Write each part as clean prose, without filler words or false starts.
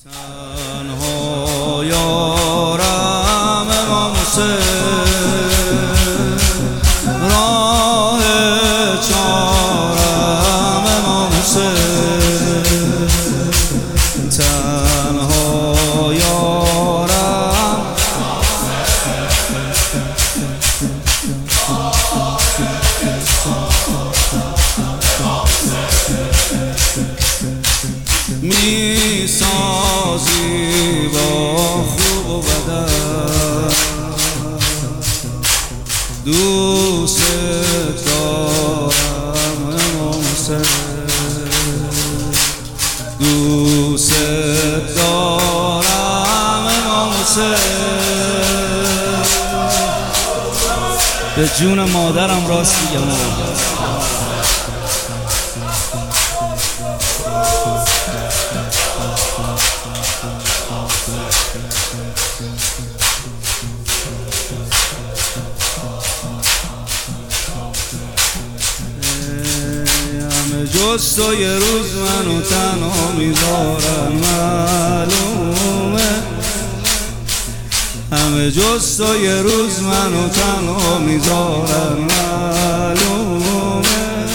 تنها یارم امام حسین، راه چارم امام حسین، تنها یارم می سازی با خوب و بدن، دوست دارم امام حسین، دوست دارم امام حسین. به جون مادرم راست میگم. جز تو یه روز منو تنها میذارن معلومه، همه جز تو یه روز منو تنها میذارن معلومه.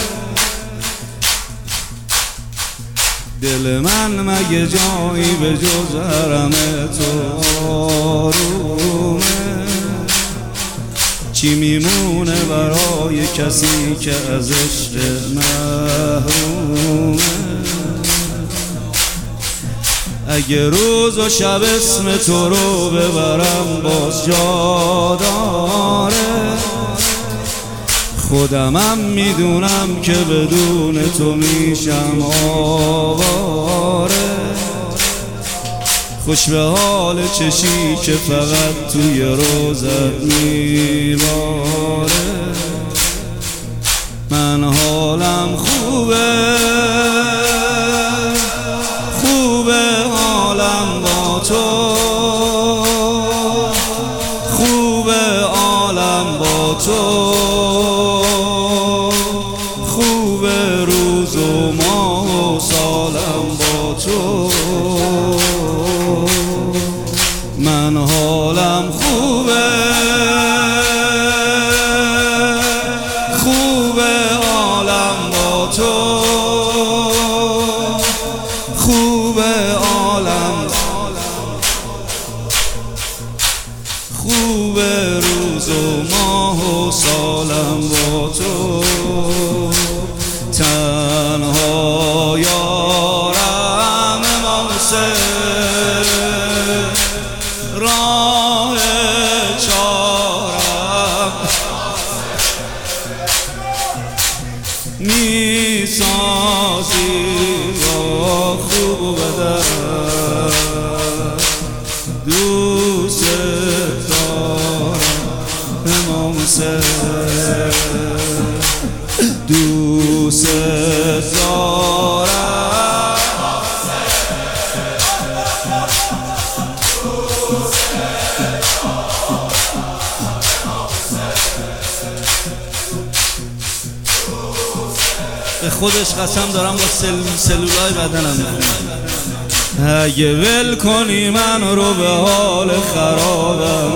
دل من مگه جایی به جز حرم تو آرومه، چی میمونه برای کسی که از عشق محرومه؟ اگه روز و شب اسم تو رو ببرم باز جا داره، خودمم میدونم که بدون تو میشم آواره. خوش به حال چشی که فقط توی روزت میباره. من حالم خوبه، خوبه حالم با تو، خوبه عالم با تو، خوبه روز و ماه و سالم با تو. من حالم خوبه، خوبه عالم با تو، خوبه عالم، خوبه روز و ماه و سالم با تو. تنها یارم امام حسین، راه چارم می سازی با خوب و بدن، دوست دارم امام حسین، دوست دارم. به خودش قسم دارم با سلولای بدنم میخونم. اگه ول کنی من رو به حال خرابم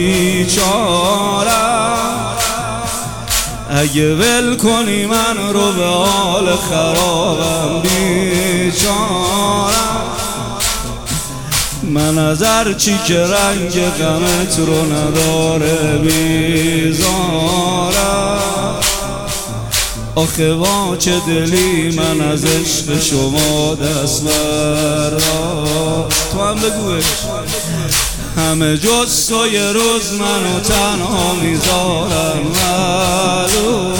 بیچارم، اگه ول کنی من رو به حال خرابم بیچارم. من از هرچی که رنگ غمت رو نداره بیزارم. آخه وا چه دلی من از عشق شما دست بردار. تو هم بگوش. همه جز تو یه روز منو تنها میذارن معلوم،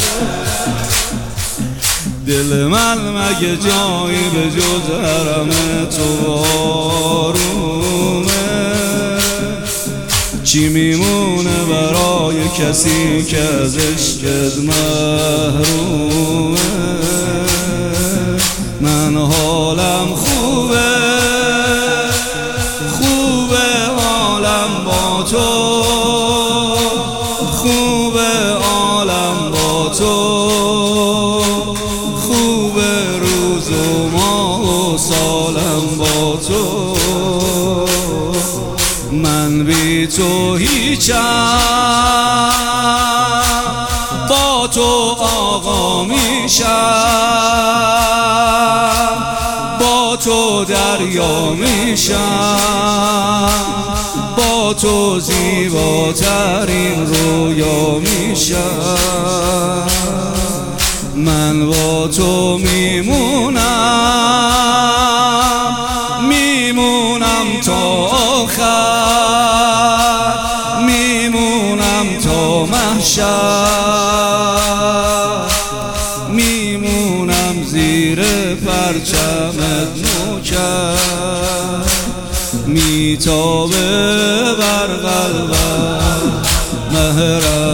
دل من مگه جایی به جز حرم تو آرومه؟ چی میمونه برای کسی که از عشقت محرومه؟ من حالم خوبه، خوبه حالم با تو، خوبه عالم با تو، خوبه روز و ماه و سالم با تو من بی تو هیچم، با تو آقا میشم، با تو دریا میشم، با تو زیباترین رویا میشم. من با تو میمونم، میمونم تا آخر، میمونم تا محشر، میمونم زیر پرچمت نوکر، میتابه بر قلبم مهرم.